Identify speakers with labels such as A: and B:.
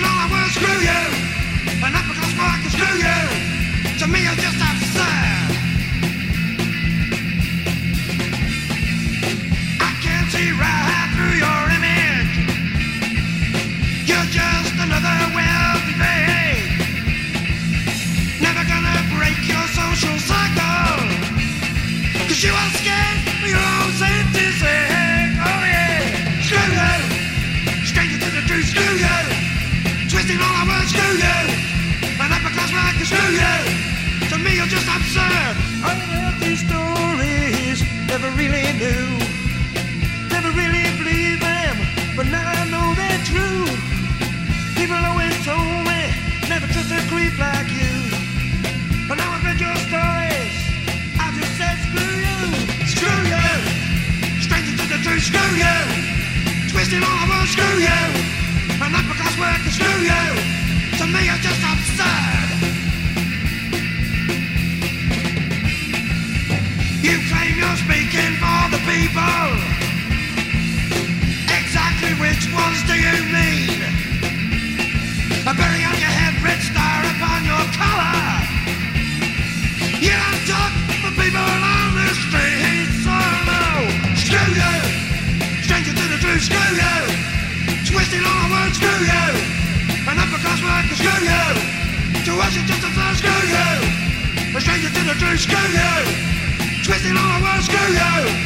A: all the world, screw you. An upper class worker, screw you. To me you're just absurd. I can't see right through your image. You're just another wealthy babe. Never gonna break your social cycle. Cause you are scared for your own safety's sake. Oh yeah, screw you. Stranger to the truth, screw you. Twisting all our words, screw you. An upper class worker, screw you. To me you're just absurd. I heard these stories, never really knew. Never really believed them, but now I know they're true. People always told me, never trust a creep like you. But now I've read your stories, I just said screw you. Screw you. Stranger to the truth, screw you. Twisting all the world, screw you. An upper class worker, screw you. To me you're just absurd. You claim you're speaking for the people. Exactly which ones do you mean? A berry on your head, red star upon your collar. You don't talk for people on the streets. Oh no, screw you. Stranger to the truth, screw you. Twisting all the words, screw you. An upper class worker, screw you. To us it's just a flow, screw you. A stranger to the truth, screw you. Twisting all the words, screw you.